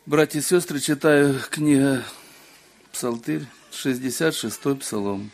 Братья и сестры, читаю книга Псалтырь, 66-й псалом.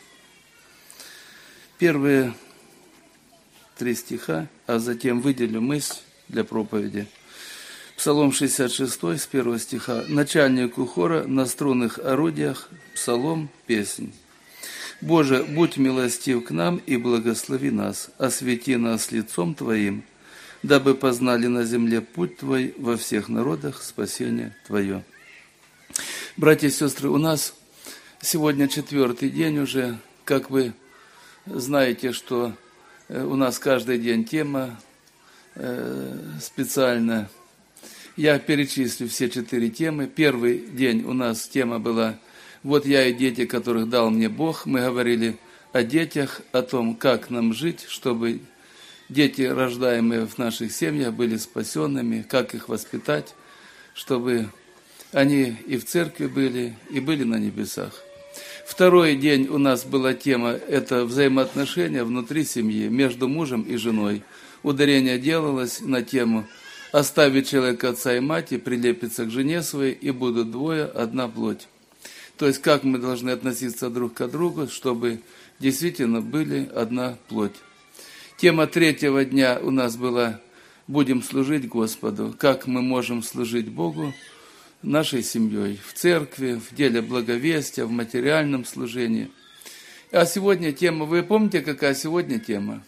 Первые 3 стиха, а затем выделю мысль для проповеди. Псалом 66, с 1 стиха. Начальнику хора на струнных орудиях, псалом, песнь. Боже, будь милостив к нам и благослови нас, освети нас лицом Твоим, дабы познали на земле путь Твой во всех народах спасение Твое. Братья и сестры, у нас сегодня 4-й день уже, как вы знаете, что у нас каждый день тема специальная. Я перечислю все 4 темы. Первый день у нас тема была «Вот я и дети, которых дал мне Бог». Мы говорили о детях, о том, как нам жить, чтобы дети, рождаемые в наших семьях, были спасенными, как их воспитать, чтобы они и в церкви были, и были на небесах. Второй день у нас была тема – это взаимоотношения внутри семьи, между мужем и женой. Ударение делалось на тему «Оставит человек отца и мать, и прилепится к жене своей, и будут двое, одна плоть». То есть, как мы должны относиться друг к другу, чтобы действительно были одна плоть. Тема 3-го дня у нас была «Будем служить Господу». Как мы можем служить Богу нашей семьей, в церкви, в деле благовестия, в материальном служении. А сегодня тема, вы помните, какая сегодня тема?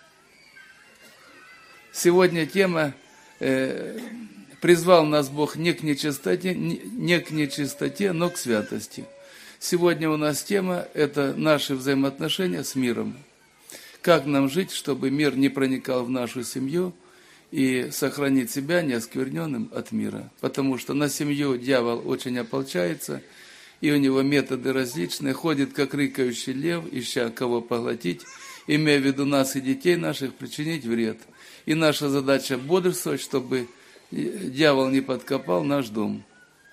Сегодня тема призвал нас Бог не к нечистоте, но к святости. Сегодня у нас тема – это наши взаимоотношения с миром. Как нам жить, чтобы мир не проникал в нашу семью и сохранить себя неоскверненным от мира. Потому что на семью дьявол очень ополчается, и у него методы различные, ходит как рыкающий лев, ища кого поглотить, имея в виду нас и детей наших, причинить вред. И наша задача бодрствовать, чтобы дьявол не подкопал наш дом.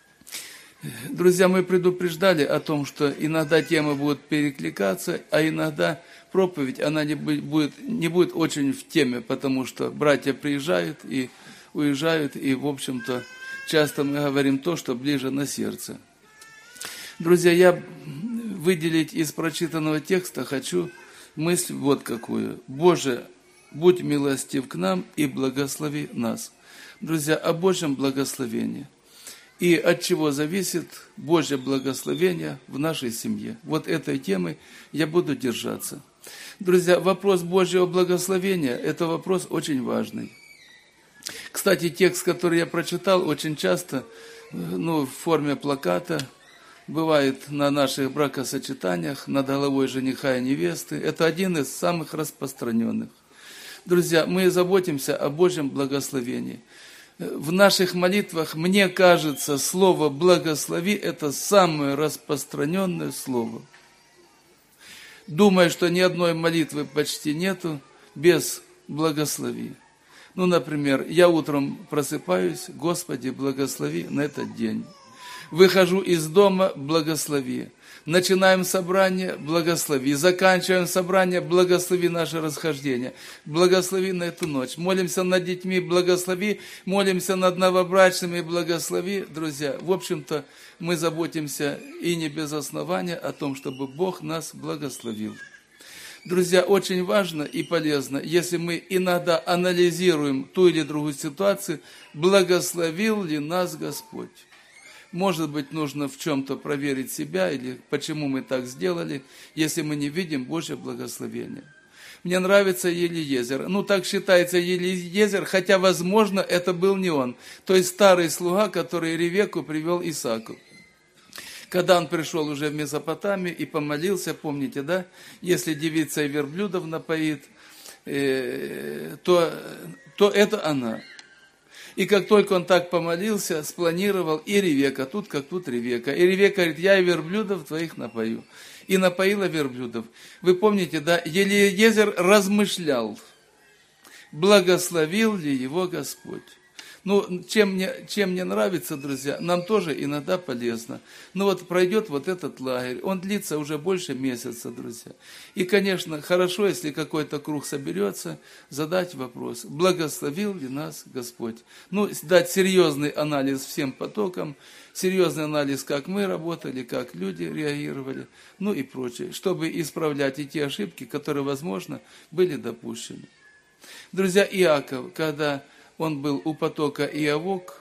Друзья, мы предупреждали о том, что иногда темы будут перекликаться, а иногда проповедь, она не будет очень в теме, потому что братья приезжают и уезжают, и, в общем-то, часто мы говорим то, что ближе на сердце. Друзья, я выделить из прочитанного текста хочу мысль вот какую. «Боже, будь милостив к нам и благослови нас». Друзья, о Божьем благословении. И от чего зависит Божье благословение в нашей семье. Вот этой темы я буду держаться. Друзья, вопрос Божьего благословения – это вопрос очень важный. Кстати, текст, который я прочитал, очень часто в форме плаката бывает на наших бракосочетаниях, над головой жениха и невесты. Это один из самых распространенных. Друзья, мы заботимся о Божьем благословении. В наших молитвах, мне кажется, слово «благослови» – это самое распространенное слово. Думаю, что ни одной молитвы почти нету без «благослови». Например, я утром просыпаюсь, Господи, благослови на этот день. Выхожу из дома, благослови. Начинаем собрание, благослови. Заканчиваем собрание, благослови наше расхождение. Благослови на эту ночь. Молимся над детьми, благослови. Молимся над новобрачными, благослови. Друзья, в общем-то, мы заботимся и не без основания о том, чтобы Бог нас благословил. Друзья, очень важно и полезно, если мы иногда анализируем ту или другую ситуацию, благословил ли нас Господь. Может быть, нужно в чем-то проверить себя, или почему мы так сделали, если мы не видим Божье благословение. Мне нравится Елиезер. Так считается Елиезер, хотя, возможно, это был не он. То есть старый слуга, который Ревекку привел Исааку. Когда он пришел уже в Месопотамию и помолился, помните, да? Если девица и верблюдов напоит, то это она. И как только он так помолился, спланировал и Ревека, тут как тут Ревека. И Ревека говорит, я и верблюдов твоих напою. И напоила верблюдов. Вы помните, да, Елиезер размышлял, благословил ли его Господь. Ну, чем мне нравится, друзья, нам тоже иногда полезно. Но вот пройдет вот этот лагерь, он длится уже больше месяца, друзья. И, конечно, хорошо, если какой-то круг соберется, задать вопрос, благословил ли нас Господь. Ну, дать серьезный анализ всем потокам, серьезный анализ, как мы работали, как люди реагировали, ну и прочее, чтобы исправлять и те ошибки, которые, возможно, были допущены. Друзья, Иаков, когда он был у потока Иавок,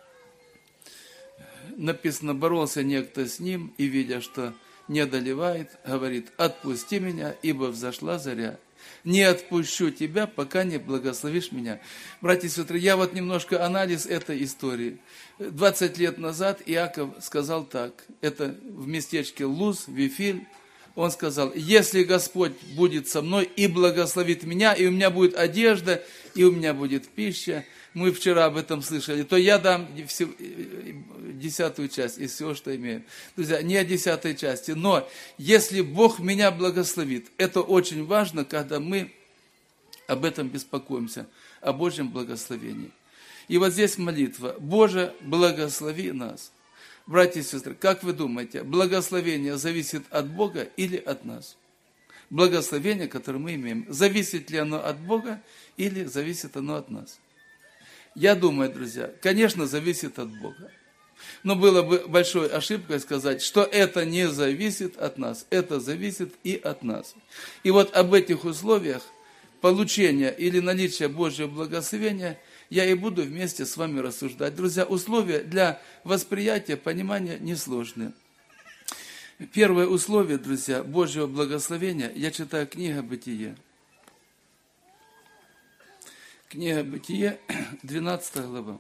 написано, боролся некто с ним, и, видя, что не одолевает, говорит, отпусти меня, ибо взошла заря. Не отпущу тебя, пока не благословишь меня. Братья и сестры, я вот немножко анализ этой истории. 20 лет назад Иаков сказал так, это в местечке Луз, Вифиль, он сказал, если Господь будет со мной и благословит меня, и у меня будет одежда, и у меня будет пища, мы вчера об этом слышали, то я дам 10-ю часть из всего, что имею. Друзья, не о 10-й части, но если Бог меня благословит, это очень важно, когда мы об этом беспокоимся, о Божьем благословении. И вот здесь молитва, Боже, благослови нас. Братья и сестры, как вы думаете, благословение зависит от Бога или от нас? Благословение, которое мы имеем, зависит ли оно от Бога или зависит оно от нас? Я думаю, друзья, конечно, зависит от Бога. Но было бы большой ошибкой сказать, что это не зависит от нас, это зависит и от нас. И вот об этих условиях получения или наличия Божьего благословения я и буду вместе с вами рассуждать. Друзья, условия для восприятия, понимания несложные. Первое условие, друзья, Божьего благословения, я читаю книга Бытие. Книга Бытие, 12 глава.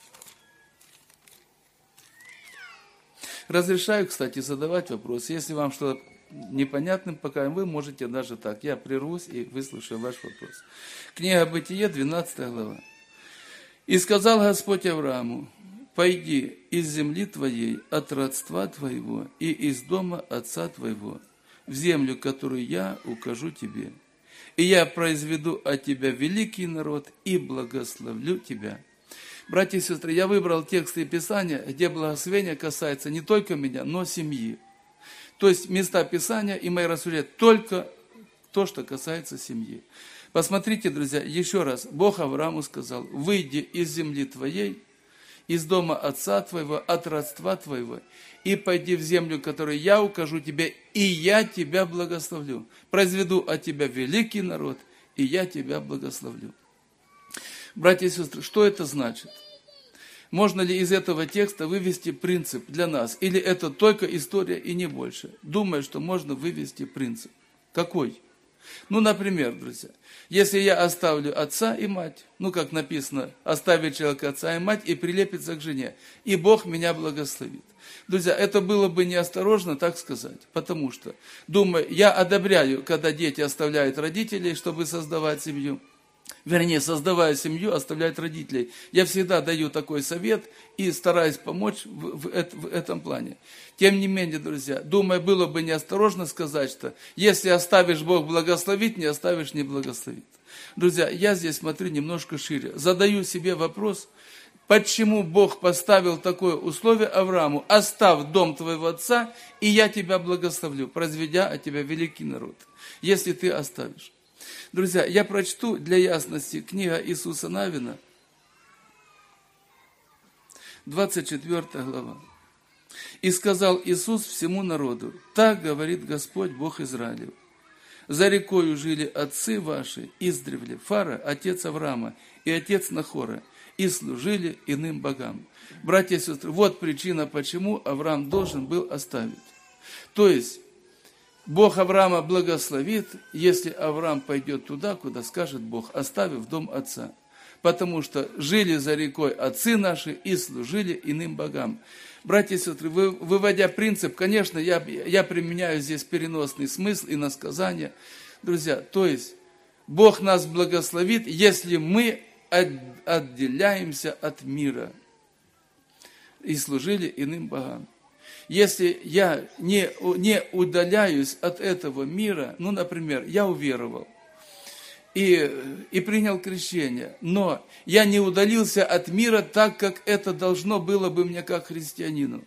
Разрешаю, кстати, задавать вопросы. Если вам что-то непонятным пока, вы можете даже так. Я прервусь и выслушаю ваш вопрос. Книга Бытие, 12 глава. «И сказал Господь Аврааму, пойди из земли твоей, от родства твоего и из дома отца твоего, в землю, которую я укажу тебе. И я произведу от тебя великий народ и благословлю тебя». Братья и сестры, я выбрал тексты Писания, где благословение касается не только меня, но семьи. То есть места Писания и мои рассуждения только то, что касается семьи. Посмотрите, друзья, еще раз. Бог Аврааму сказал, выйди из земли твоей, из дома отца твоего, от родства твоего, и пойди в землю, которую я укажу тебе, и я тебя благословлю. Произведу от тебя великий народ, и я тебя благословлю. Братья и сестры, что это значит? Можно ли из этого текста вывести принцип для нас? Или это только история и не больше? Думаю, что можно вывести принцип. Какой? Ну, например, друзья, если я оставлю отца и мать, ну, как написано, оставит человек отца и мать и прилепится к жене, и Бог меня благословит. Друзья, это было бы неосторожно так сказать, потому что, думаю, я одобряю, когда дети оставляют родителей, чтобы создавать семью. Вернее, создавая семью, оставляют родителей. Я всегда даю такой совет и стараюсь помочь в этом плане. Тем не менее, друзья, думаю, было бы неосторожно сказать, что если оставишь, Бог благословит, не оставишь, не благословит. Друзья, я здесь смотрю немножко шире. Задаю себе вопрос, почему Бог поставил такое условие Аврааму: оставь дом твоего отца, и я тебя благословлю, произведя от тебя великий народ, если ты оставишь. Друзья, я прочту для ясности книга Иисуса Навина, 24 глава. «И сказал Иисус всему народу, так говорит Господь Бог Израилев. За рекою жили отцы ваши издревле, Фара, отец Авраама, и отец Нахора, и служили иным богам». Братья и сестры, вот причина, почему Авраам должен был оставить. То есть, Бог Авраама благословит, если Авраам пойдет туда, куда скажет Бог, оставив дом отца. Потому что жили за рекой отцы наши и служили иным богам. Братья и сестры, выводя принцип, конечно, я применяю здесь переносный смысл и насказание. Друзья, то есть, Бог нас благословит, если мы отделяемся от мира и служили иным богам. Если я не удаляюсь от этого мира, ну, например, я уверовал, и принял крещение. Но я не удалился от мира так, как это должно было бы мне как христианину.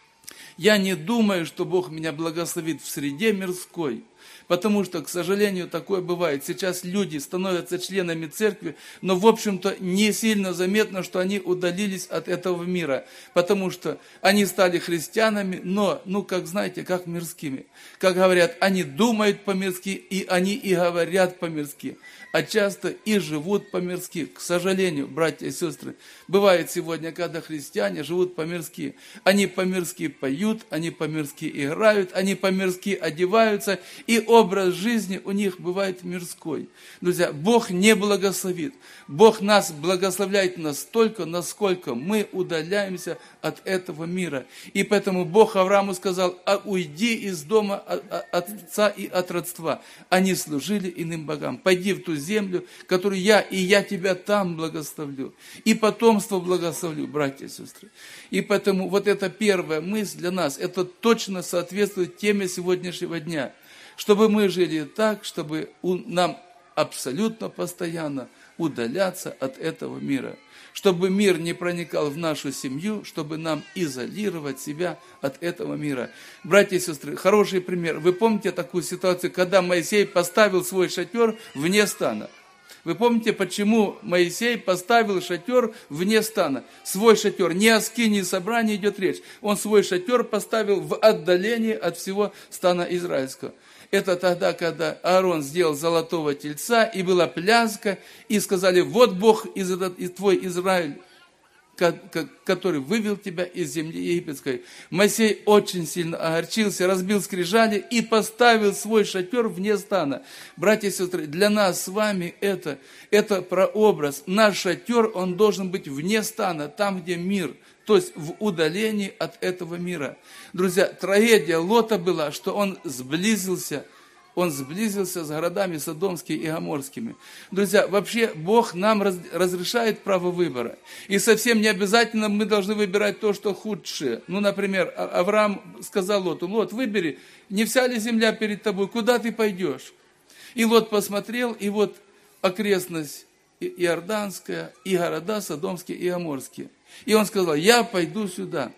Я не думаю, что Бог меня благословит в среде мирской, потому что, к сожалению, такое бывает. Сейчас люди становятся членами церкви, но, в общем-то, не сильно заметно, что они удалились от этого мира, потому что они стали христианами, но, как знаете, как мирскими. Как говорят, они думают по-мирски, и они и говорят по-мирски, а часто и живут по-мирски. К сожалению, братья и сестры, бывает сегодня, когда христиане живут по-мирски. Они по-мирски поют, они по-мирски играют, они по-мирски одеваются, и образ жизни у них бывает мирской. Друзья, Бог не благословит. Бог нас благословляет настолько, насколько мы удаляемся от этого мира. И поэтому Бог Аврааму сказал: уйди из дома от отца и от родства. Они служили иным богам. Пойди в ту землю, которую я тебя там благословлю. И потомство благословлю, братья и сестры. И поэтому вот эта первая мысль для нас, это точно соответствует теме сегодняшнего дня. Чтобы мы жили так, чтобы нам абсолютно постоянно удаляться от этого мира. Чтобы мир не проникал в нашу семью, чтобы нам изолировать себя от этого мира. Братья и сестры, хороший пример. Вы помните такую ситуацию, когда Моисей поставил свой шатер вне стана? Вы помните, почему Моисей поставил шатер вне стана? Свой шатер, не о скинии собрании идет речь. Он свой шатер поставил в отдалении от всего стана израильского. Это тогда, когда Аарон сделал золотого тельца, и была пляска, и сказали: вот Бог и твой Израиль, который вывел тебя из земли египетской. Моисей очень сильно огорчился, разбил скрижали и поставил свой шатер вне стана. Братья и сестры, для нас с вами это прообраз. Наш шатер, он должен быть вне стана, там, где мир, то есть в удалении от этого мира. Друзья, трагедия Лота была, что он сблизился с городами Содомскими и Гоморскими. Друзья, вообще Бог нам разрешает право выбора. И совсем не обязательно мы должны выбирать то, что худшее. Например, Авраам сказал Лоту: Лот, выбери, не вся ли земля перед тобой, куда ты пойдешь? И Лот посмотрел, и вот окрестность Иорданская, и города Содомские и Гоморские. И он сказал: я пойду сюда.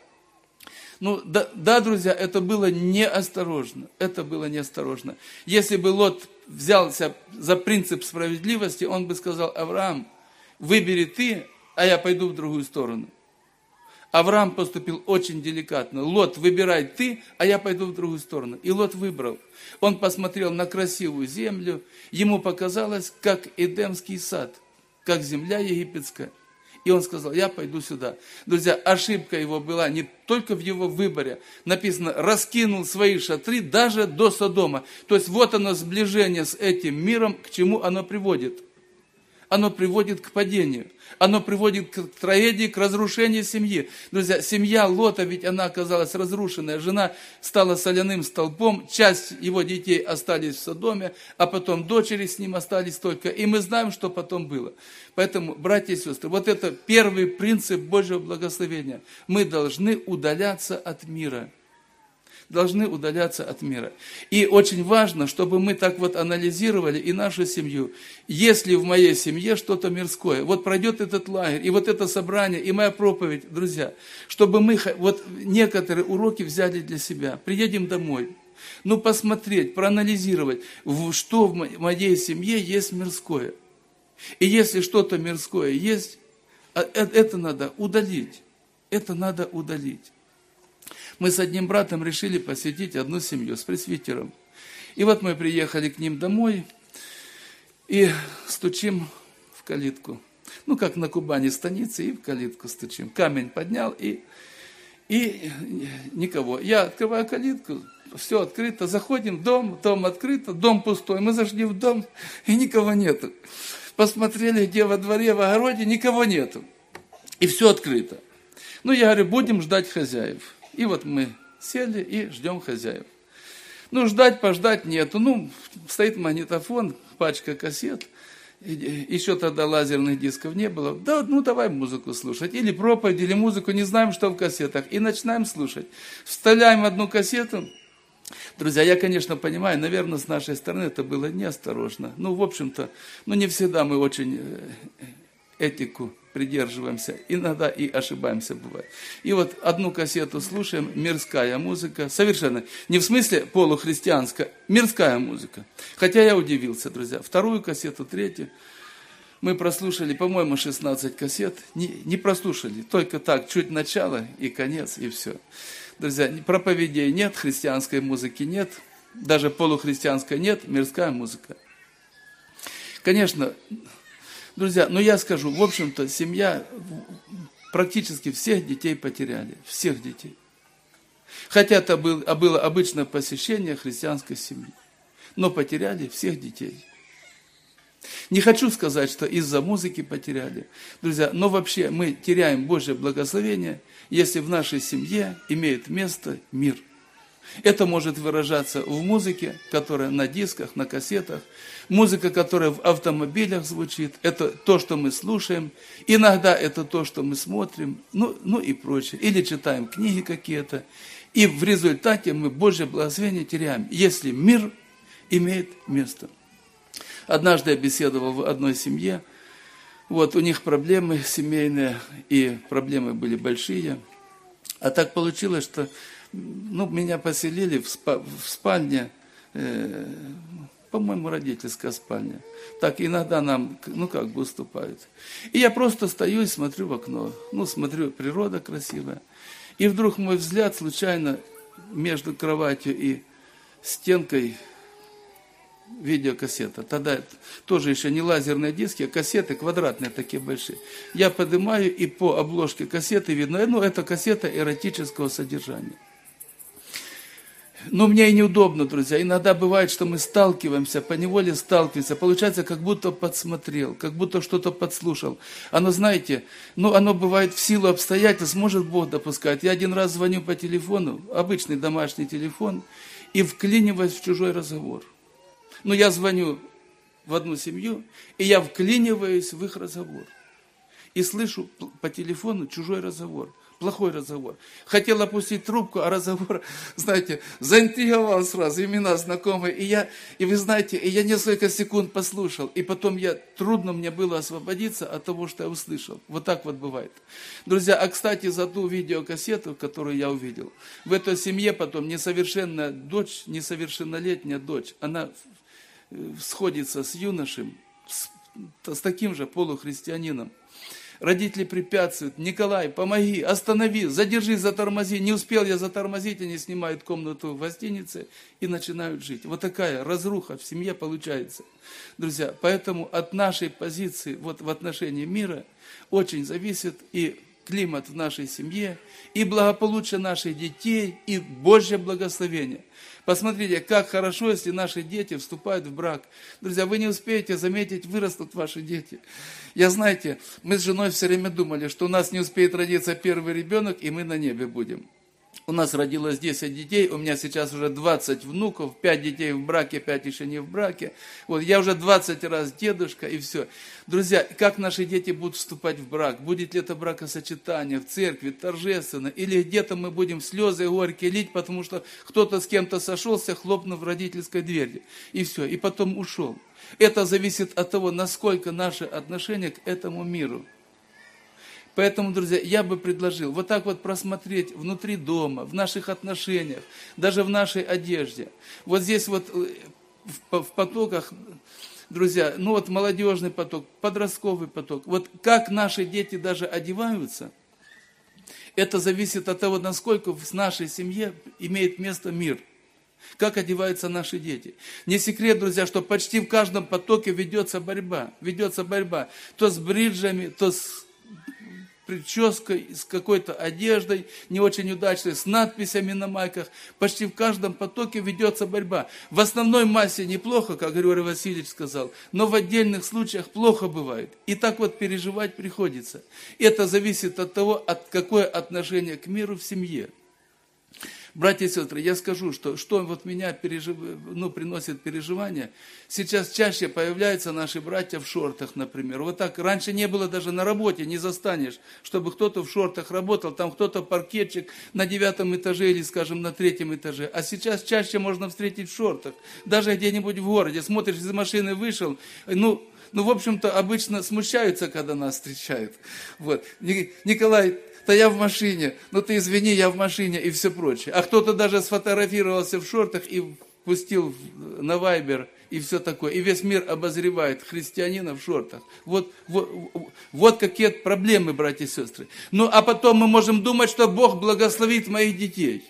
Да, друзья, это было неосторожно. Если бы Лот взялся за принцип справедливости, он бы сказал: Авраам, выбери ты, а я пойду в другую сторону. Авраам поступил очень деликатно. Лот, выбирай ты, а я пойду в другую сторону. И Лот выбрал. Он посмотрел на красивую землю. Ему показалось, как Эдемский сад, как земля египетская. И он сказал: я пойду сюда. Друзья, ошибка его была не только в его выборе. Написано: раскинул свои шатры даже до Содома. То есть вот оно сближение с этим миром, к чему оно приводит. Оно приводит к падению. Оно приводит к трагедии, к разрушению семьи. Друзья, семья Лота, ведь она оказалась разрушенная. Жена стала соляным столпом, часть его детей остались в Содоме, а потом дочери с ним остались только. И мы знаем, что потом было. Поэтому, братья и сестры, вот это первый принцип Божьего благословения. Мы должны удаляться от мира. И очень важно, чтобы мы так вот анализировали и нашу семью. Если в моей семье что-то мирское, вот пройдет этот лагерь, и вот это собрание, и моя проповедь, друзья, чтобы мы вот некоторые уроки взяли для себя. Приедем домой, посмотреть, проанализировать, что в моей семье есть мирское. И если что-то мирское есть, это надо удалить. Мы с одним братом решили посетить одну семью с пресвитером. И вот мы приехали к ним домой и стучим в калитку. Как на Кубани станице, и в калитку стучим. Камень поднял, и никого. Я открываю калитку, все открыто, заходим в дом открыто, дом пустой. Мы зашли в дом, и никого нету. Посмотрели, где во дворе, в огороде, никого нету. И все открыто. Я говорю: будем ждать хозяев. И вот мы сели и ждем хозяев. Ждать нету. Стоит магнитофон, пачка кассет. Еще тогда лазерных дисков не было. Давай музыку слушать. Или проповедь, или музыку, не знаем, что в кассетах. И начинаем слушать. Вставляем одну кассету, Друзья, я, конечно, понимаю, наверное, с нашей стороны это было неосторожно. Ну, в общем-то, не всегда мы очень этику придерживаемся, иногда и ошибаемся бывает. И вот одну кассету слушаем, мирская музыка, совершенно, не в смысле полухристианская, мирская музыка. Хотя я удивился, друзья, вторую кассету, третью, мы прослушали, по-моему, 16 кассет, не прослушали, только так, чуть начало и конец, и все. Друзья, проповедей нет, христианской музыки нет, даже полухристианской нет, мирская музыка. Конечно, друзья, но я скажу, в общем-то, семья, практически всех детей потеряли, всех детей. Хотя это было обычное посещение христианской семьи, но потеряли всех детей. Не хочу сказать, что из-за музыки потеряли, друзья, но вообще мы теряем Божье благословение, если в нашей семье имеет место мир. Это может выражаться в музыке, которая на дисках, на кассетах, музыка, которая в автомобилях звучит, это то, что мы слушаем, иногда это то, что мы смотрим, ну и прочее, или читаем книги какие-то, и в результате мы Божье благословение теряем, если мир имеет место. Однажды я беседовал в одной семье, вот у них проблемы семейные, и проблемы были большие. А так получилось, что меня поселили в спальне, по-моему, родительская спальня. Так иногда нам, как бы уступают. И я просто стою и смотрю в окно. Смотрю, природа красивая. И вдруг мой взгляд случайно между кроватью и стенкой видеокассета. Тогда тоже еще не лазерные диски, а кассеты квадратные такие большие. Я поднимаю, и по обложке кассеты видно, это кассета эротического содержания. Но мне и неудобно, друзья. Иногда бывает, что мы сталкиваемся, поневоле сталкиваемся. Получается, как будто подсмотрел, как будто что-то подслушал. Оно, знаете, оно бывает в силу обстоятельств, может Бог допускать. Я один раз звоню по телефону, обычный домашний телефон, и вклиниваюсь в чужой разговор. Я звоню в одну семью, и я вклиниваюсь в их разговор. И слышу по телефону чужой разговор, плохой разговор. Хотел опустить трубку, а разговор, знаете, заинтриговал сразу, имена знакомые. И вы знаете, я несколько секунд послушал, и потом трудно мне было освободиться от того, что я услышал. Вот так вот бывает. Друзья, кстати, за ту видеокассету, которую я увидел, в этой семье потом несовершенная дочь, несовершеннолетняя дочь, она сходится с юношем, с таким же полухристианином. Родители препятствуют: Николай, помоги, останови, задержи, затормози. Не успел я затормозить, они снимают комнату в гостинице и начинают жить. Вот такая разруха в семье получается. Друзья, поэтому от нашей позиции в отношении мира очень зависит и климат в нашей семье, и благополучие наших детей, и Божье благословение. Посмотрите, как хорошо, если наши дети вступают в брак. Друзья, вы не успеете заметить, вырастут ваши дети. Знаете, мы с женой все время думали, что у нас не успеет родиться первый ребенок, и мы на небе будем. У нас родилось 10 детей, у меня сейчас уже 20 внуков, 5 детей в браке, 5 еще не в браке. Я уже 20 раз дедушка, и все. Друзья, как наши дети будут вступать в брак? Будет ли это бракосочетание в церкви, торжественно? Или где-то мы будем слезы горькие лить, потому что кто-то с кем-то сошелся, хлопнув в родительской двери. И все, и потом ушел. Это зависит от того, насколько наше отношение к этому миру. Поэтому, друзья, я бы предложил вот так вот просмотреть внутри дома, в наших отношениях, даже в нашей одежде. Вот здесь вот в потоках, друзья, молодежный поток, подростковый поток. Вот как наши дети даже одеваются, это зависит от того, насколько в нашей семье имеет место мир. Как одеваются наши дети. Не секрет, друзья, что почти в каждом потоке ведется борьба. То с бриджами, то с прической, с какой-то одеждой, не очень удачной, с надписями на майках. Почти в каждом потоке ведется борьба. В основной массе неплохо, как Григорий Васильевич сказал, но в отдельных случаях плохо бывает. И так вот переживать приходится. Это зависит от того, какое отношение к миру в семье. Братья и сестры, я скажу, что вот меня приносит переживания. Сейчас чаще появляются наши братья в шортах, например. Вот так раньше не было даже на работе, не застанешь, чтобы кто-то в шортах работал, там кто-то паркетчик на 9 этаже или, скажем, на 3 этаже. А сейчас чаще можно встретить в шортах. Даже где-нибудь в городе, смотришь, из машины вышел, в общем-то, обычно смущаются, когда нас встречают. Вот. Николай, да я в машине, ты извини, я в машине и все прочее. А кто-то даже сфотографировался в шортах и пустил на Вайбер и все такое. И весь мир обозревает христианина в шортах. Вот какие проблемы, братья и сестры. А потом мы можем думать, что Бог благословит моих детей.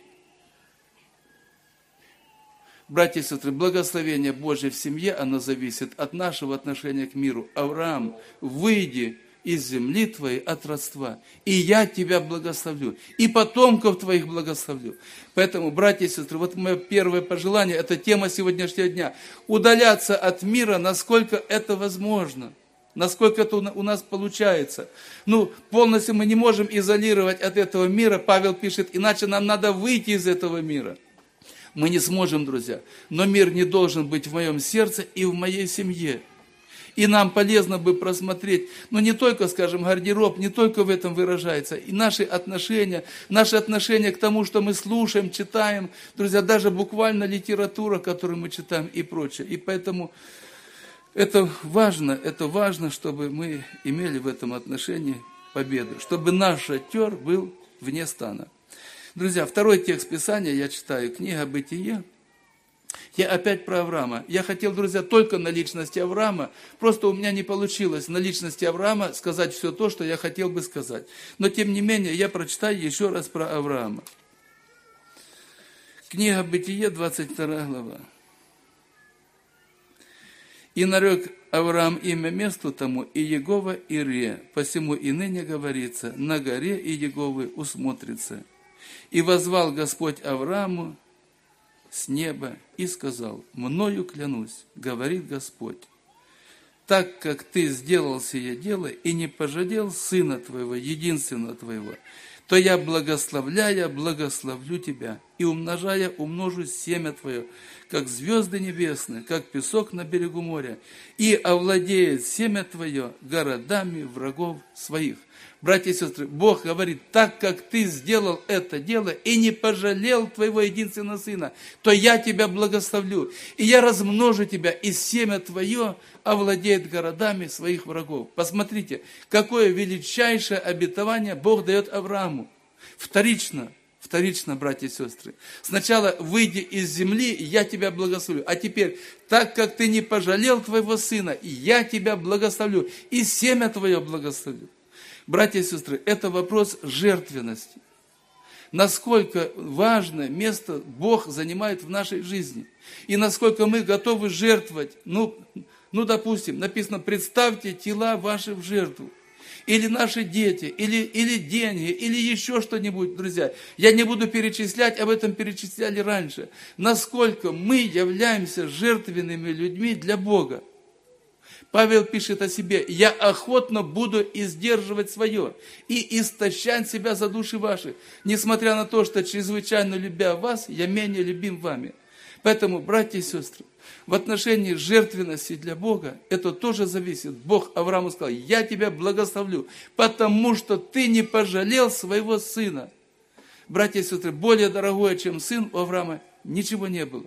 Братья и сестры, благословение Божье в семье, оно зависит от нашего отношения к миру. Авраам, выйди из земли твоей от родства, и я тебя благословлю, и потомков твоих благословлю. Поэтому, братья и сестры, вот мое первое пожелание, это тема сегодняшнего дня. Удаляться от мира, насколько это возможно, насколько это у нас получается. Полностью мы не можем изолировать от этого мира, Павел пишет, иначе нам надо выйти из этого мира. Мы не сможем, друзья, но мир не должен быть в моем сердце и в моей семье. И нам полезно бы просмотреть, не только, скажем, гардероб, не только в этом выражается, и наши отношения к тому, что мы слушаем, читаем, друзья, даже буквально литература, которую мы читаем и прочее. И поэтому это важно, чтобы мы имели в этом отношении победу, чтобы наш шатер был вне стана. Друзья, второй текст Писания я читаю, книга Бытие. Я опять про Авраама. Я хотел, друзья, только на личности Авраама. Просто у меня не получилось на личности Авраама сказать все то, что я хотел бы сказать. Но, тем не менее, я прочитаю еще раз про Авраама. Книга Бытие, 22 глава. «И нарек Авраам имя месту тому, и Егова Ире, посему и ныне говорится, на горе и Еговы усмотрится. И возвал Господь Аврааму с неба и сказал, мною клянусь, говорит Господь, так как ты сделал сие дело и не пожалел сына твоего, единственного твоего, то я, благословляя, благословлю тебя, и умножая, умножу семя твое, как звезды небесные, как песок на берегу моря, и овладеет семя твое городами врагов своих». Братья и сестры, Бог говорит, так как ты сделал это дело и не пожалел твоего единственного сына, то я тебя благословлю, и я размножу тебя, и семя твое овладеет городами своих врагов. Посмотрите, какое величайшее обетование Бог дает Аврааму. Вторично, братья и сестры. Сначала выйди из земли, и я тебя благословлю. А теперь, так как ты не пожалел твоего сына, и я тебя благословлю, и семя твое благословлю. Братья и сестры, это вопрос жертвенности. Насколько важное место Бог занимает в нашей жизни. И насколько мы готовы жертвовать. Допустим, написано, представьте тела ваши в жертву. Или наши дети, или деньги, или еще что-нибудь, друзья. Я не буду перечислять, об этом перечисляли раньше. Насколько мы являемся жертвенными людьми для Бога. Павел пишет о себе, я охотно буду издерживать свое и истощать себя за души ваши, несмотря на то, что чрезвычайно любя вас, я менее любим вами. Поэтому, братья и сестры, в отношении жертвенности для Бога, это тоже зависит. Бог Аврааму сказал, я тебя благословлю, потому что ты не пожалел своего сына. Братья и сестры, более дорогое, чем сын у Авраама, ничего не было.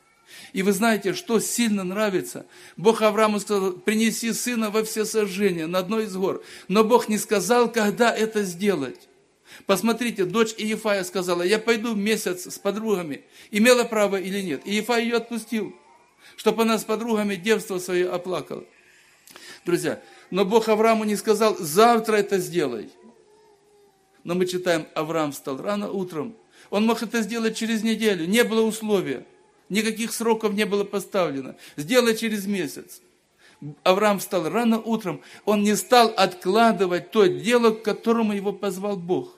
И вы знаете, что сильно нравится? Бог Аврааму сказал, принеси сына во всесожжение на одной из гор. Но Бог не сказал, когда это сделать. Посмотрите, дочь Иефая сказала, я пойду месяц с подругами. Имела право или нет? Иефай ее отпустил, чтобы она с подругами девство свое оплакала. Друзья, но Бог Аврааму не сказал, завтра это сделай. Но мы читаем, Авраам встал рано утром. Он мог это сделать через неделю, не было условия. Никаких сроков не было поставлено. Сделай через месяц. Авраам встал рано утром. Он не стал откладывать то дело, к которому его позвал Бог.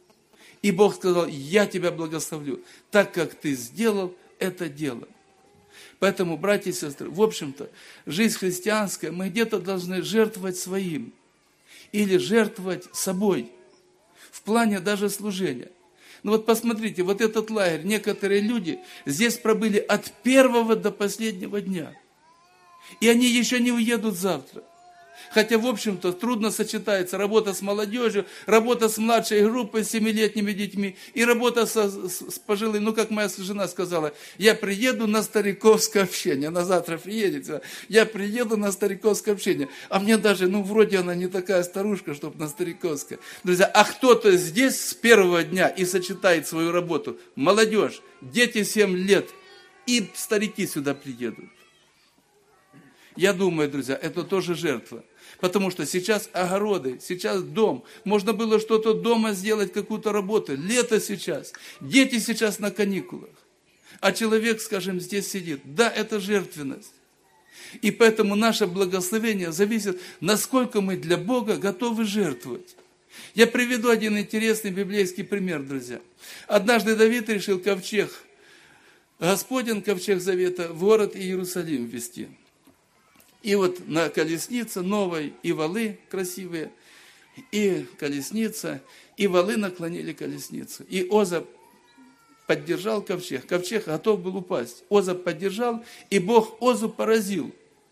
И Бог сказал, я тебя благословлю, так как ты сделал это дело. Поэтому, братья и сестры, в общем-то, жизнь христианская, мы где-то должны жертвовать своим. Или жертвовать собой. В плане даже служения. Ну вот посмотрите, вот этот лагерь, некоторые люди здесь пробыли от первого до последнего дня. И они еще не уедут завтра. Хотя, в общем-то, трудно сочетается работа с молодежью, работа с младшей группой, с 7-летними детьми, и работа с пожилыми. Ну, как моя жена сказала, я приеду на стариковское общение. Она завтра приедет. Я приеду на стариковское общение. А мне даже, вроде она не такая старушка, чтобы на стариковское. Друзья, а кто-то здесь с первого дня и сочетает свою работу. Молодежь, дети 7 лет, и старики сюда приедут. Я думаю, друзья, это тоже жертва. Потому что сейчас огороды, сейчас дом. Можно было что-то дома сделать, какую-то работу. Лето сейчас. Дети сейчас на каникулах. А человек, скажем, здесь сидит. Да, это жертвенность. И поэтому наше благословение зависит, насколько мы для Бога готовы жертвовать. Я приведу один интересный библейский пример, друзья. Однажды Давид решил ковчег, Господень, ковчег завета, в город Иерусалим ввести. И вот на колеснице новой, и валы красивые, и колесница, и валы наклонили колесницу. И Оза поддержал ковчег. Ковчег готов был упасть. Оза поддержал, и Бог Озу поразил.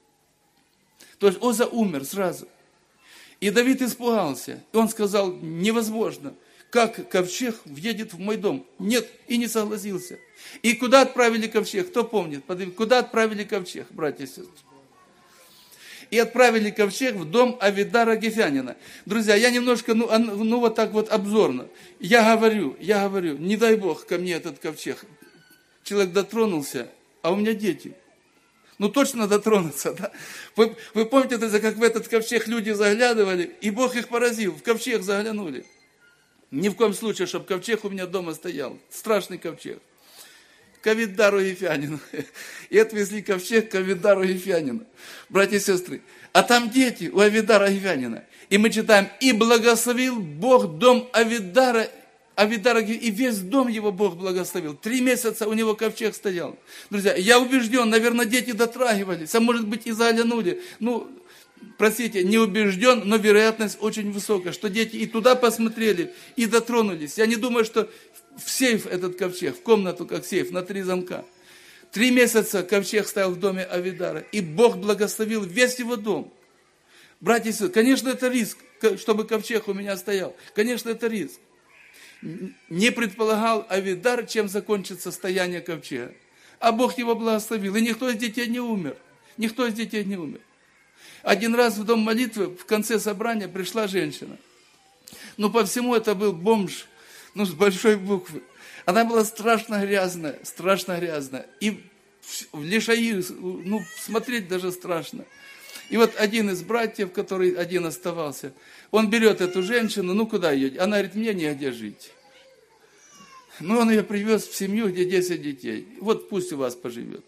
То есть Оза умер сразу. И Давид испугался. И он сказал, невозможно. Как ковчег въедет в мой дом? Нет, и не согласился. И куда отправили ковчег? Кто помнит? Куда отправили ковчег, братья и сестры? И отправили ковчег в дом Авидара Гефянина. Друзья, я немножко, вот так вот обзорно. Я говорю, не дай Бог ко мне этот ковчег. Человек дотронулся, а у меня дети. Точно дотронуться, да? Вы помните, друзья, как в этот ковчег люди заглядывали, и Бог их поразил, в ковчег заглянули. Ни в коем случае, чтобы ковчег у меня дома стоял. Страшный ковчег. К Авидару Ефянину. И отвезли ковчег к Авидару Ефянину. Братья и сестры. А там дети у Авидара Ефянина. И мы читаем, и благословил Бог дом Авидара, и весь дом его Бог благословил. 3 месяца у него ковчег стоял. Друзья, я убежден, наверное, дети дотрагивались, а может быть и заглянули. Простите, не убежден, но вероятность очень высокая, что дети и туда посмотрели, и дотронулись. Я не думаю, что в сейф этот ковчег, в комнату как сейф, на 3 замка. 3 месяца ковчег стоял в доме Авидара, и Бог благословил весь его дом. Братья и сестры, конечно, это риск, чтобы ковчег у меня стоял. Конечно, это риск. Не предполагал Авидар, чем закончится стояние ковчега. А Бог его благословил, и никто из детей не умер. Никто из детей не умер. Один раз в дом молитвы в конце собрания пришла женщина. По всему это был бомж, с большой буквы. Она была страшно грязная. И в лишаи, смотреть даже страшно. И вот один из братьев, который один оставался, он берет эту женщину, куда ее? Она говорит, мне негде жить. Он ее привез в семью, где 10 детей. Вот пусть у вас поживет.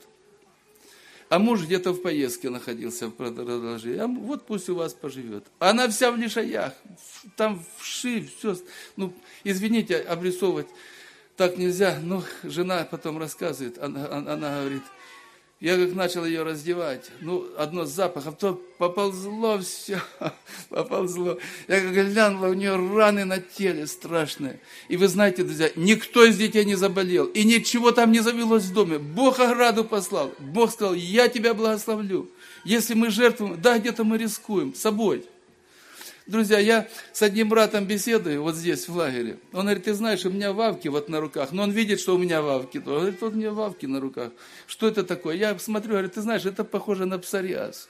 А муж где-то в поездке находился в продолжении. Вот пусть у вас поживет. Она вся в лишаях, там вши, все. Извините, обрисовывать так нельзя. Жена потом рассказывает, она говорит, я как начал ее раздевать, одно с запахом, то поползло все, поползло. Я как глянула, у нее раны на теле страшные. И вы знаете, друзья, никто из детей не заболел, и ничего там не завелось в доме. Бог ограду послал. Бог сказал, я тебя благословлю. Если мы жертвуем, да, где-то мы рискуем собой. Друзья, я с одним братом беседую вот здесь, в лагере. Он говорит, ты знаешь, у меня вавки вот на руках. Но он видит, что у меня вавки. Он говорит, вот у меня вавки на руках. Что это такое? Я смотрю, говорит, ты знаешь, это похоже на псориаз.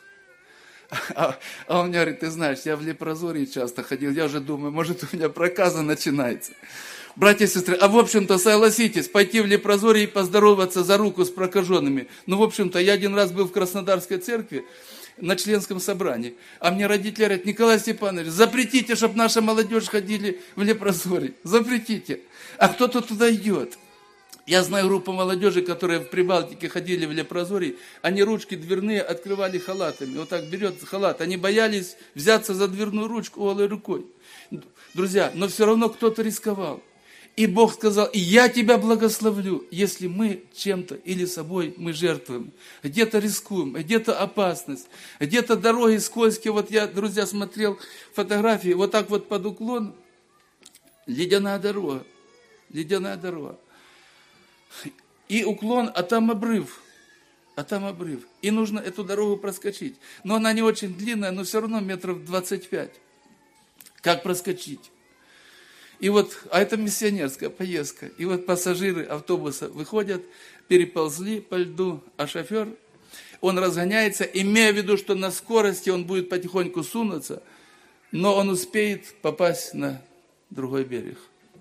А он мне говорит, ты знаешь, я в лепрозории часто ходил. Я уже думаю, может, у меня проказа начинается. Братья и сестры, в общем-то, согласитесь, пойти в лепрозорие и поздороваться за руку с прокаженными. В общем-то, я один раз был в Краснодарской церкви, на членском собрании. А мне родители говорят, Николай Степанович, запретите, чтобы наша молодежь ходили в лепрозорий. Запретите. А кто-то туда идет. Я знаю группу молодежи, которые в Прибалтике ходили в лепрозорий, они ручки дверные открывали халатами. Вот так берет халат. Они боялись взяться за дверную ручку голой рукой. Друзья, но все равно кто-то рисковал. И Бог сказал, и я тебя благословлю, если мы чем-то или собой мы жертвуем. Где-то рискуем, где-то опасность, где-то дороги скользкие. Вот я, друзья, смотрел фотографии, вот так вот под уклон, ледяная дорога. ледяная дорога. И уклон, а там обрыв. А там обрыв. И нужно эту дорогу проскочить. Но она не очень длинная, но все равно метров 25. Как проскочить? И вот, а это миссионерская поездка. И вот пассажиры автобуса выходят, переползли по льду, а шофер, он разгоняется, имея в виду, что на скорости он будет потихоньку сунуться, но он успеет попасть на другой берег.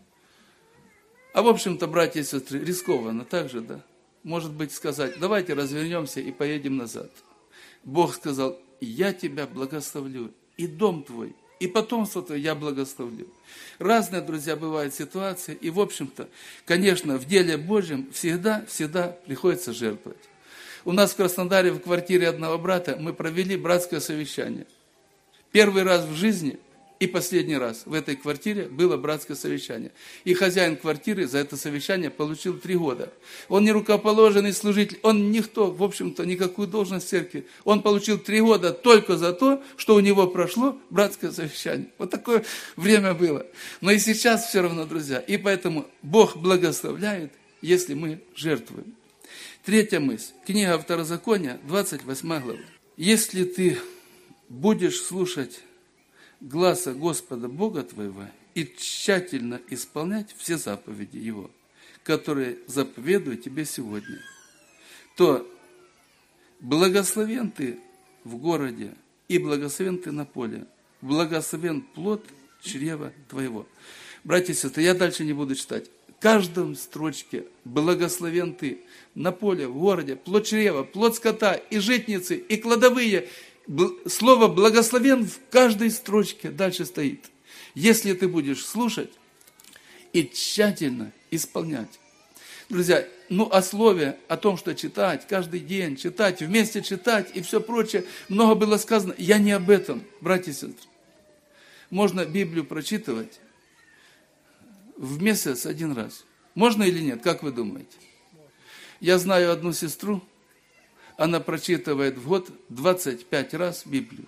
А в общем-то, братья и сестры, рискованно так же, да? Может быть, сказать, давайте развернемся и поедем назад. Бог сказал, я тебя благословлю, и дом твой, и потомство твое я благословлю. Разные, друзья, бывают ситуации, и, в общем-то, конечно, в деле Божьем всегда приходится жертвовать. У нас в Краснодаре в квартире одного брата мы провели братское совещание. Первый раз в жизни и последний раз в этой квартире было братское совещание. И хозяин квартиры за это совещание получил 3 года. Он не рукоположенный служитель, он никто, в общем-то, никакую должность в церкви. Он получил 3 года только за то, что у него прошло братское совещание. Вот такое время было. Но и сейчас все равно, друзья. И поэтому Бог благословляет, если мы жертвуем. 3 мысль. Книга Второзакония, 28 глава. Если ты будешь слушать гласа Господа Бога твоего и тщательно исполнять все заповеди Его, которые заповедую тебе сегодня, то благословен ты в городе и благословен ты на поле, благословен плод чрева твоего. Братья и сестры, я дальше не буду читать. В каждом строчке благословен ты на поле, в городе, плод чрева, плод скота, и житницы, и кладовые. Слово «благословен» в каждой строчке дальше стоит. Если ты будешь слушать и тщательно исполнять. Друзья, о слове, о том, что читать, каждый день читать, вместе читать и все прочее, много было сказано. Я не об этом, братья и сестры. Можно Библию прочитывать в месяц 1 раз. Можно или нет, как вы думаете? Я знаю одну сестру, она прочитывает в год 25 раз Библию.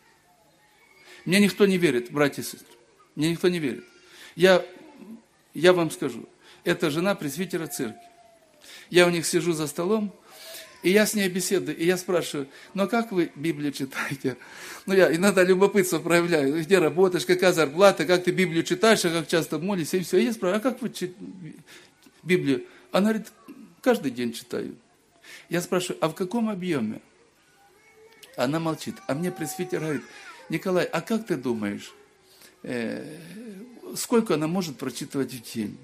Мне никто не верит, братья и сестры. Мне никто не верит. Я вам скажу, это жена пресвитера церкви. Я у них сижу за столом, и я с ней беседую, и я спрашиваю, а как вы Библию читаете? Я иногда любопытство проявляю, где работаешь, какая зарплата, как ты Библию читаешь, а как часто молишься, и все. И я спрашиваю, а как вы Библию? Она говорит, каждый день читаю. Я спрашиваю, а в каком объеме? Она молчит. А мне пресвитер говорит, Николай, а как ты думаешь, сколько она может прочитывать в день?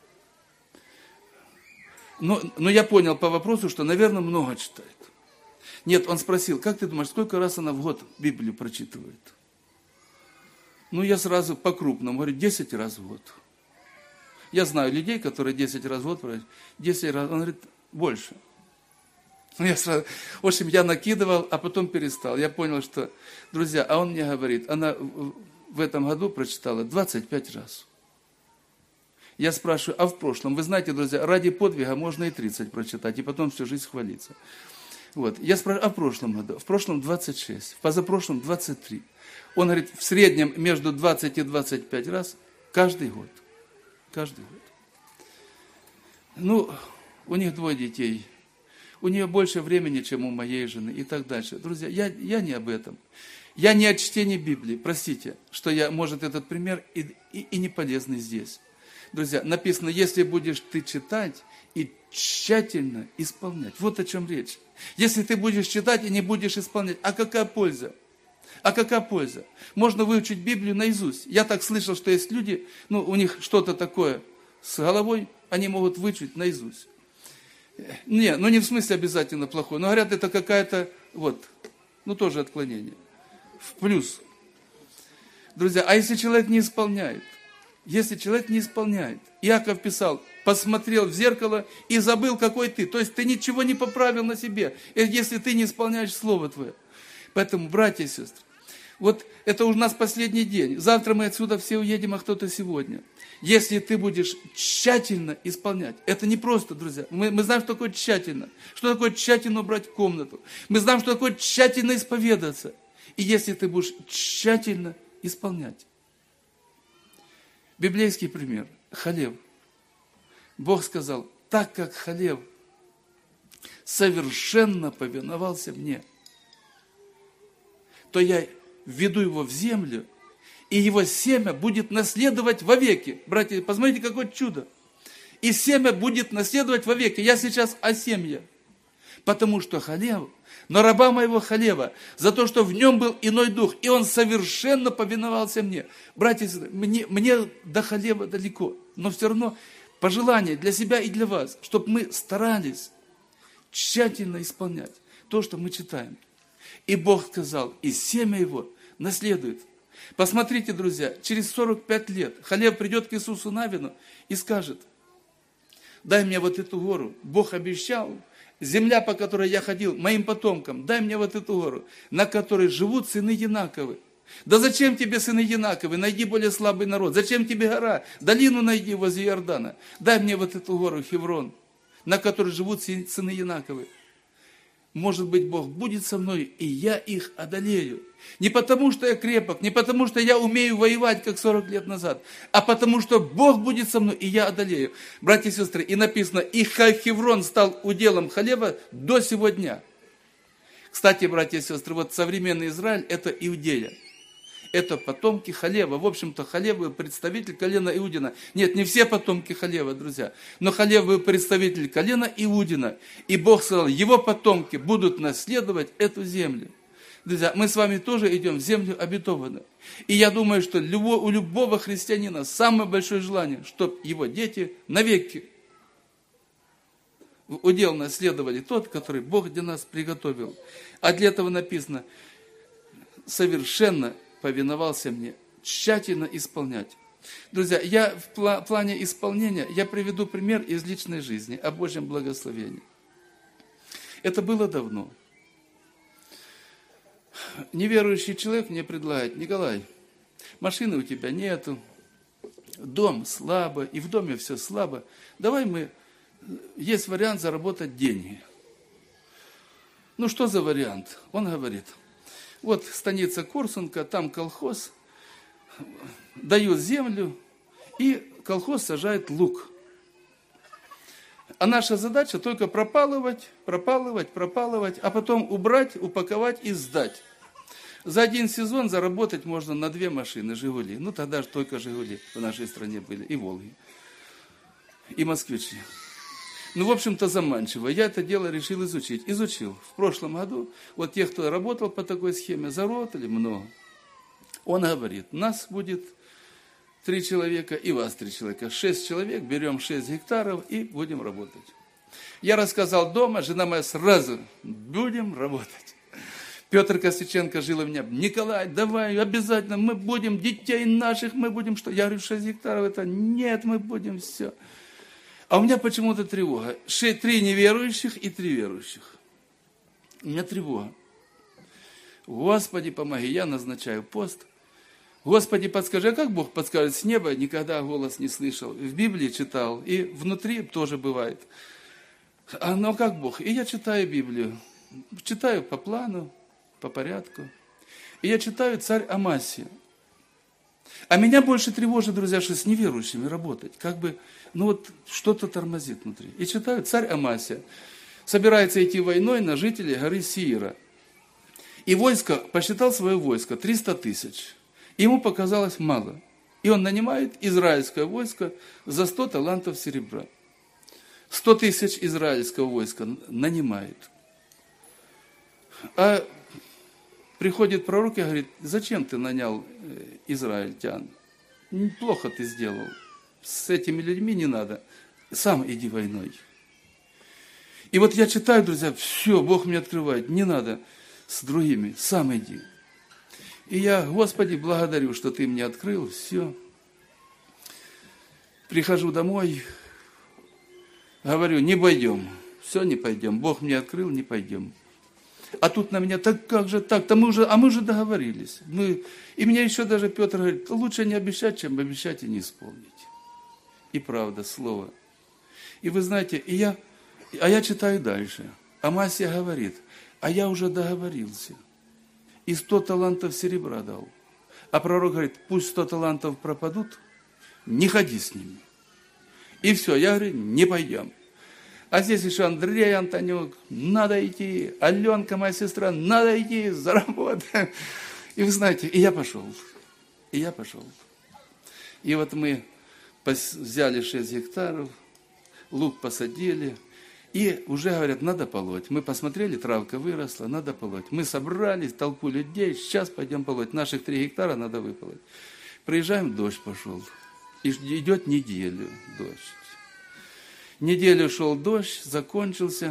Но я понял по вопросу, что, наверное, много читает. Нет, он спросил, как ты думаешь, сколько раз она в год Библию прочитывает? Я сразу по-крупному говорю, 10 раз в год. Я знаю людей, которые 10 раз в год прочитывают. 10 раз, он говорит, больше. В общем, я накидывал, а потом перестал. Я понял, что, друзья, а он мне говорит, она в этом году прочитала 25 раз. Я спрашиваю, а в прошлом? Вы знаете, друзья, ради подвига можно и 30 прочитать, и потом всю жизнь хвалиться. Я спрашиваю, а в прошлом году? В прошлом 26, в позапрошлом 23. Он говорит, в среднем между 20 и 25 раз каждый год. Каждый год. У них 2 детей. У нее больше времени, чем у моей жены и так дальше. Друзья, я не об этом. Я не о чтении Библии. Простите, что может, этот пример и не полезный здесь. Друзья, написано, если будешь ты читать и тщательно исполнять. Вот о чем речь. Если ты будешь читать и не будешь исполнять, а какая польза? А какая польза? Можно выучить Библию наизусть. Я так слышал, что есть люди, у них что-то такое с головой, они могут выучить наизусть. Не в смысле обязательно плохое, но говорят, это какая-то, тоже отклонение. В плюс. Друзья, а если человек не исполняет? Если человек не исполняет. Иаков писал, посмотрел в зеркало и забыл, какой ты. То есть ты ничего не поправил на себе, если ты не исполняешь Слово Твое. Поэтому, братья и сестры, это у нас последний день. Завтра мы отсюда все уедем, а кто-то сегодня. Если ты будешь тщательно исполнять, это не просто, друзья. Мы знаем, что такое тщательно. Что такое тщательно убрать комнату. Мы знаем, что такое тщательно исповедаться. И если ты будешь тщательно исполнять. Библейский пример. Халев. Бог сказал, так как хлеб совершенно повиновался мне, то я введу его в землю, и его семя будет наследовать вовеки. Братья, посмотрите, какое чудо. И семя будет наследовать вовеки. Я сейчас о семье. Потому что хлеб, но раба моего хлеба, за то, что в нем был иной дух, и он совершенно повиновался мне. Братья, мне до хлеба далеко, но все равно пожелание для себя и для вас, чтобы мы старались тщательно исполнять то, что мы читаем. И Бог сказал, и семя его наследует. Посмотрите, друзья, через 45 лет хлеб придет к Иисусу Навину и скажет, дай мне вот эту гору. Бог обещал, земля, по которой я ходил, моим потомкам, дай мне вот эту гору, на которой живут сыны Янаковы. Да зачем тебе сыны Янаковы? Найди более слабый народ. Зачем тебе гора? Долину найди возле Иордана. Дай мне вот эту гору Хеврон, на которой живут сыны Янаковы. Может быть, Бог будет со мной, и я их одолею. Не потому, что я крепок, не потому, что я умею воевать, как 40 лет назад, а потому, что Бог будет со мной, и я одолею. Братья и сестры, и написано, и Хеврон стал уделом хлеба до сего дня. Кстати, братья и сестры, вот современный Израиль – это Иудея. Это потомки Халева. В общем-то, Халев был представитель колена Иудина. Нет, не все потомки Халева, друзья. Но Халев был представитель колена Иудина. И Бог сказал, его потомки будут наследовать эту землю. Друзья, мы с вами тоже идем в землю обетованную. И я думаю, что у любого христианина самое большое желание, чтобы его дети навеки в удел наследовали тот, который Бог для нас приготовил. А для этого написано, совершенно повиновался мне, тщательно исполнять. Друзья, я в плане исполнения, я приведу пример из личной жизни о Божьем благословении. Это было давно. Неверующий человек мне предлагает, Николай, машины у тебя нету, дом слабо, и в доме все слабо, давай есть вариант заработать деньги. Ну, что за вариант? Он говорит, вот станица Корсунка, там колхоз, дают землю, и колхоз сажает лук. А наша задача только пропалывать, а потом убрать, упаковать и сдать. За один сезон заработать можно на 2 машины «Жигули». Ну, тогда же только «Жигули» в нашей стране были, и «Волги», и «Москвичи». Ну, в общем-то, заманчиво. Я это дело решил изучить. Изучил. В прошлом году, вот те, кто работал по такой схеме, заработали много. Он говорит, нас будет 3 человека и вас 3 человека. 6 человек, берем 6 гектаров и будем работать. Я рассказал дома, жена моя сразу, будем работать. Петр Косиченко жил у меня, Николай, давай, обязательно, мы будем, детей наших, мы будем, что? Я говорю, 6 гектаров, это нет, мы будем, все. А у меня почему-то тревога. 3 неверующих и 3 верующих. У меня тревога. Господи, помоги, я назначаю пост. Господи, подскажи, а как Бог подскажет с неба? Никогда голос не слышал. В Библии читал, и внутри тоже бывает. Но как Бог? И я читаю Библию. Читаю по плану, по порядку. И я читаю царь Амасия. А меня больше тревожит, друзья, что с неверующими работать. Как бы, вот что-то тормозит внутри. И читаю, царь Амасия собирается идти войной на жителей горы Сиира. И войско, посчитал свое войско, 300 тысяч. Ему показалось мало. И он нанимает израильское войско за 100 талантов серебра. 100 тысяч израильского войска нанимает. А приходит пророк и говорит, зачем ты нанял израильтян? Плохо ты сделал. С этими людьми не надо. Сам иди войной. И вот я читаю, друзья, все, Бог мне открывает. Не надо с другими, сам иди. И я, Господи, благодарю, что ты мне открыл, все. Прихожу домой, говорю, не пойдем. Все, не пойдем. Бог мне открыл, не пойдем. А тут на меня, так как же так? Мы уже договорились. И мне еще даже Петр говорит, лучше не обещать, чем обещать и не исполнить. И правда, слово. И вы знаете, я читаю дальше. Амасия говорит, а я уже договорился. И 100 талантов серебра дал. А пророк говорит, пусть 100 талантов пропадут, не ходи с ними. И все, я говорю, не пойдем. А здесь еще Андрей Антонюк, надо идти, Аленка, моя сестра, надо идти, заработаем. И вы знаете, и я пошел. И вот мы взяли 6 гектаров, лук посадили, и уже говорят, надо полоть. Мы посмотрели, травка выросла, надо полоть. Мы собрались, толпу людей, сейчас пойдем полоть. Наших 3 гектара надо выполоть. Приезжаем, дождь пошел. И идет неделю дождь. Неделю шел дождь, закончился.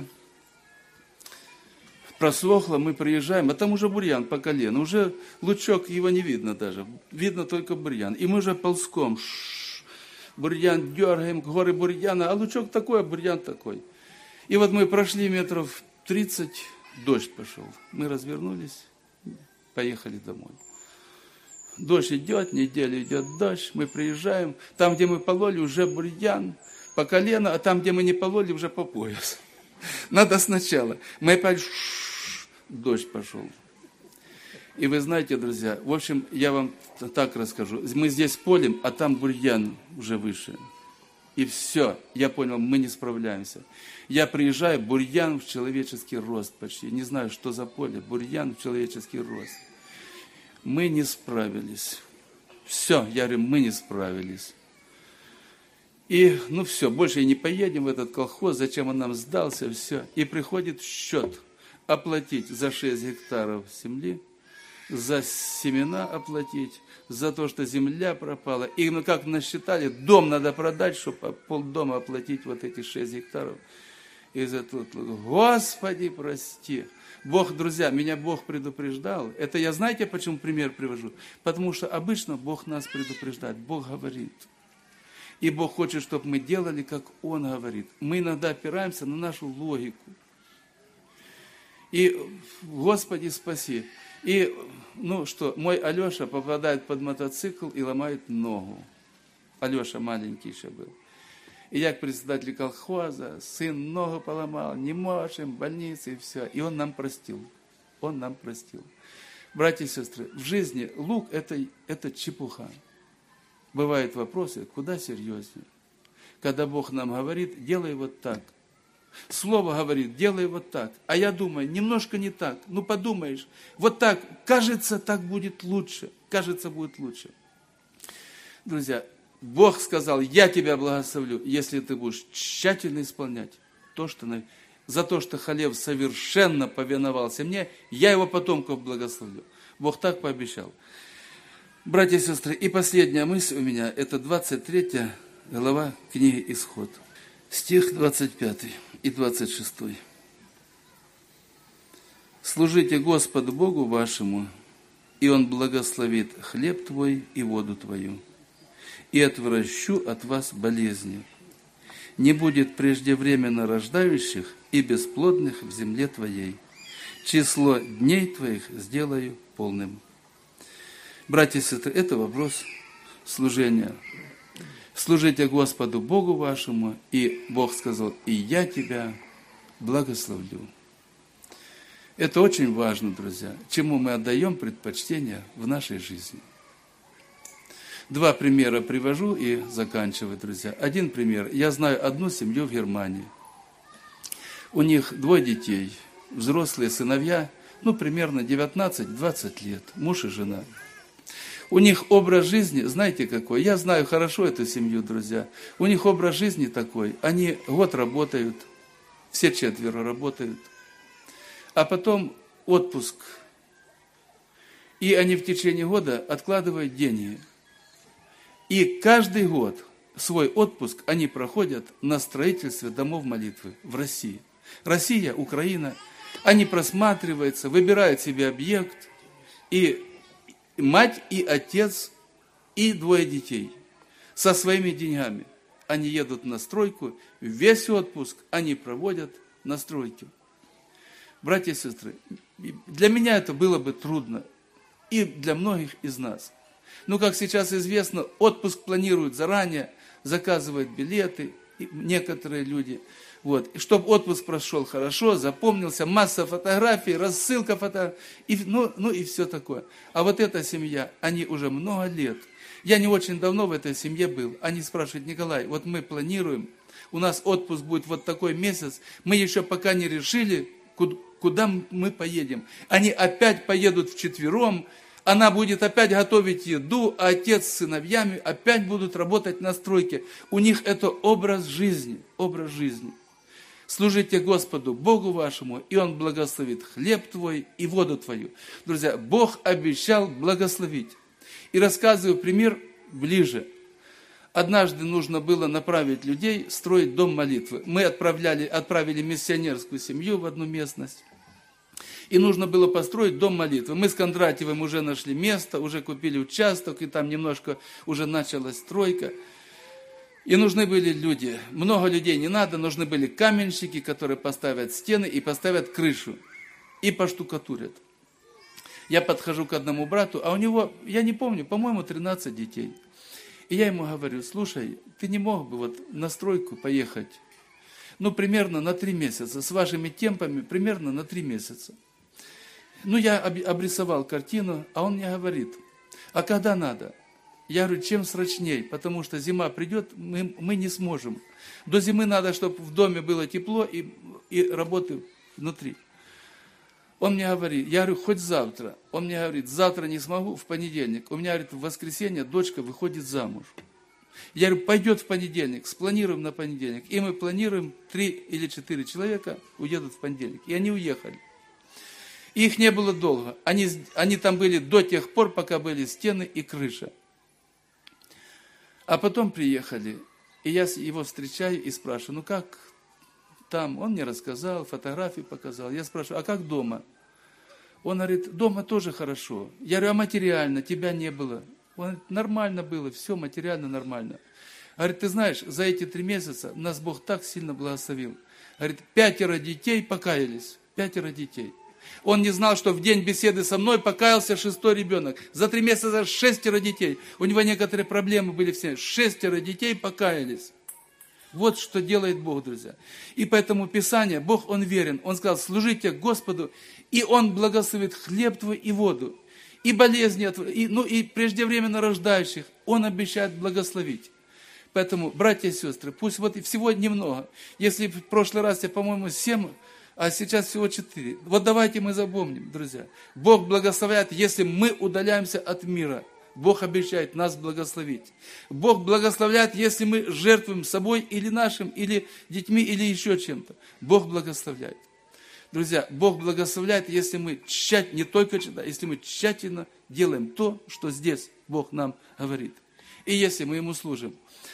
Просохло, мы приезжаем, а там уже бурьян по колено. Уже лучок, его не видно даже. Видно только бурьян. И мы уже ползком. Бурьян дергаем, горы бурьяна. А лучок такой, а бурьян такой. И вот мы прошли метров 30, дождь пошел. Мы развернулись, поехали домой. Дождь идет, неделю идет дождь. Мы приезжаем. Там, где мы пололи, уже бурьян по колено, а там, где мы не пололи, уже по пояс. Надо сначала. Мы опять дождь пошел. И вы знаете, друзья, в общем, я вам так расскажу. Мы здесь полем, а там бурьян уже выше. И все, я понял, мы не справляемся. Я приезжаю, бурьян в человеческий рост почти. Не знаю, что за поле, бурьян в человеческий рост. Мы не справились. Все, я говорю, мы не справились. И, все, больше и не поедем в этот колхоз, зачем он нам сдался, все. И приходит счет оплатить за 6 гектаров земли, за семена оплатить, за то, что земля пропала. И как насчитали, дом надо продать, чтобы полдома оплатить вот эти 6 гектаров. И за тут, Господи, прости. Бог, друзья, меня Бог предупреждал. Это я, знаете, почему пример привожу? Потому что обычно Бог нас предупреждает, Бог говорит. И Бог хочет, чтобы мы делали, как Он говорит. Мы иногда опираемся на нашу логику. И, Господи, спаси. И, мой Алеша попадает под мотоцикл и ломает ногу. Алеша маленький еще был. И я к председателю колхоза, сын ногу поломал, не можем, в больнице и все. И он нам простил. Он нам простил. Братья и сестры, в жизни лук это чепуха. Бывают вопросы, куда серьезнее. Когда Бог нам говорит, делай вот так. Слово говорит, делай вот так. А я думаю, немножко не так. Подумаешь, вот так, кажется, так будет лучше. Кажется, будет лучше. Друзья, Бог сказал, я тебя благословлю, если ты будешь тщательно исполнять то, что за то, что Халев совершенно повиновался мне, я его потомков благословлю. Бог так пообещал. Братья и сестры, и последняя мысль у меня, это 23 глава книги Исход. Стих 25 и 26. «Служите Господу Богу вашему, и Он благословит хлеб твой и воду твою, и отвращу от вас болезни. Не будет преждевременно рождающих и бесплодных в земле твоей. Число дней твоих сделаю полным». Братья и сестры, это вопрос служения. Служите Господу Богу вашему, и Бог сказал, и я тебя благословлю. Это очень важно, друзья, чему мы отдаем предпочтение в нашей жизни. 2 примера привожу и заканчиваю, друзья. Один пример. Я знаю одну семью в Германии. У них 2 детей, взрослые сыновья, примерно 19-20 лет, муж и жена. У них образ жизни, знаете какой? Я знаю хорошо эту семью, друзья. У них образ жизни такой. Они год работают, все 4 работают. А потом отпуск. И они в течение года откладывают деньги. И каждый год свой отпуск они проходят на строительстве домов молитвы в России. Россия, Украина. Они просматриваются, выбирают себе объект. И мать и отец, и 2 детей со своими деньгами. Они едут на стройку, весь отпуск они проводят на стройке. Братья и сестры, для меня это было бы трудно, и для многих из нас. Как сейчас известно, отпуск планируют заранее, заказывают билеты, некоторые люди. И чтобы отпуск прошел хорошо, запомнился, масса фотографий, рассылка фотографий, и все такое. А вот эта семья, они уже много лет, Я не очень давно в этой семье был. Они спрашивают: Николай, вот мы планируем, у нас отпуск будет вот такой месяц, мы еще пока не решили, куда мы поедем. Они опять поедут вчетвером, она будет опять готовить еду, а отец с сыновьями опять будут работать на стройке. У них это образ жизни, образ жизни. Служите Господу Богу вашему, и Он благословит хлеб твой и воду твою. Друзья, Бог обещал благословить. И рассказываю пример ближе. Однажды нужно было направить людей строить дом молитвы. Мы отправили миссионерскую семью в одну местность. И нужно было построить дом молитвы. Мы с Кондратьевым уже нашли место, уже купили участок, и там немножко уже началась стройка. И нужны были люди. Много людей не надо, нужны были каменщики, которые поставят стены и поставят крышу. И поштукатурят. Я подхожу к одному брату, а у него, я не помню, по-моему, 13 детей. И я ему говорю: слушай, ты не мог бы вот на стройку поехать? Ну, примерно на 3 месяца, с вашими темпами, примерно на 3 месяца. Ну, я обрисовал картину, а он мне говорит: а когда надо? Я говорю: чем срочней, потому что зима придет, мы не сможем. До зимы надо, чтобы в доме было тепло и работы внутри. Он мне говорит, я говорю: хоть завтра. Он мне говорит: завтра не смогу, в понедельник. У меня, говорит, в воскресенье дочка выходит замуж. Я говорю: пойдет в понедельник, спланируем на понедельник. И мы планируем, 3 или 4 человека уедут в понедельник. И они уехали. Их не было долго. Они там были до тех пор, пока были стены и крыша. А потом приехали, и я его встречаю и спрашиваю: ну как там? Он мне рассказал, фотографии показал. Я спрашиваю: а как дома? Он говорит: дома тоже хорошо. Я говорю: а материально? Тебя не было. Он говорит: нормально было, все материально нормально. Говорит: ты знаешь, за эти 3 месяца нас Бог так сильно благословил. Говорит: 5 детей покаялись, 5 детей. Он не знал, что в день беседы со мной покаялся 6-й ребенок. За 3 месяца 6 детей. У него некоторые проблемы были в семье. 6 детей покаялись. Вот что делает Бог, друзья. И поэтому Писание, Бог, Он верен. Он сказал: служите Господу, и Он благословит хлеб твой и воду, и болезни, и преждевременно рождающих. Он обещает благословить. Поэтому, братья и сестры, пусть вот всего немного. Если в прошлый раз я, по-моему, 7, а сейчас всего 4. Вот давайте мы запомним, друзья. Бог благословляет, если мы удаляемся от мира. Бог обещает нас благословить. Бог благословляет, если мы жертвуем собой или нашим, или детьми, или еще чем-то. Бог благословляет. Друзья, Бог благословляет, если мы тщательно, не только читаем, если мы тщательно делаем то, что здесь Бог нам говорит. И если мы Ему служим.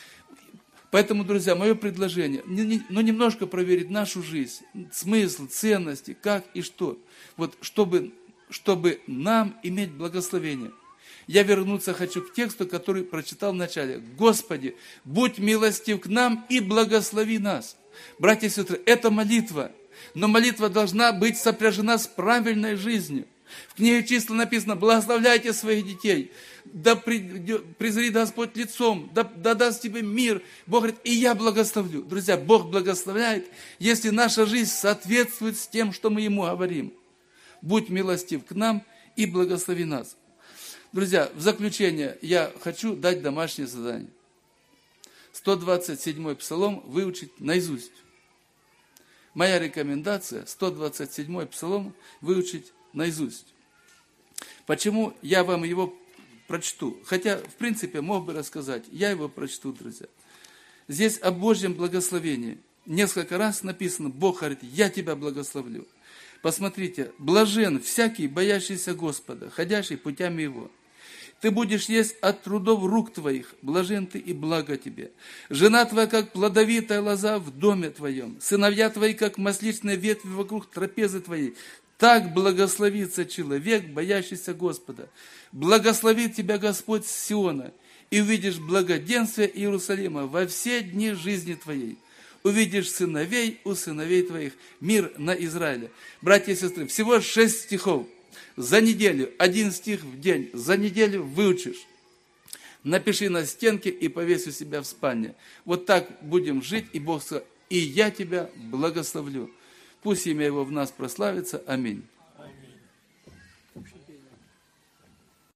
Поэтому, друзья, мое предложение, немножко проверить нашу жизнь, смысл, ценности, как и что. Вот, чтобы нам иметь благословение. Я вернуться хочу к тексту, который прочитал в начале. Господи, будь милостив к нам и благослови нас. Братья и сестры, это молитва. Но молитва должна быть сопряжена с правильной жизнью. В книге Числа написано: благословляйте своих детей. Да презрит Господь лицом, да даст тебе мир. Бог говорит: и я благословлю. Друзья, Бог благословляет, если наша жизнь соответствует с тем, что мы Ему говорим. Будь милостив к нам и благослови нас. Друзья, в заключение я хочу дать домашнее задание. 127-й Псалом выучить наизусть. Моя рекомендация: 127-й Псалом выучить наизусть. Почему я вам его прочту? Хотя, в принципе, мог бы рассказать. Я его прочту, друзья. Здесь о Божьем благословении. Несколько раз написано: Бог говорит: я тебя благословлю. Посмотрите: блажен всякий, боящийся Господа, ходящий путями Его. Ты будешь есть от трудов рук твоих, блажен ты и благо тебе. Жена твоя, как плодовитая лоза в доме твоем, сыновья твои, как масличные ветви вокруг трапезы твоей. Так благословится человек, боящийся Господа. Благословит тебя Господь с Сиона, и увидишь благоденствие Иерусалима во все дни жизни твоей. Увидишь сыновей у сыновей твоих, мир на Израиле. Братья и сестры, всего 6 стихов. За неделю, 1 стих в день, за неделю выучишь. Напиши на стенке и повесь у себя в спальне. Вот так будем жить, и Бог сказал: и я тебя благословлю. Пусть имя Его в нас прославится. Аминь.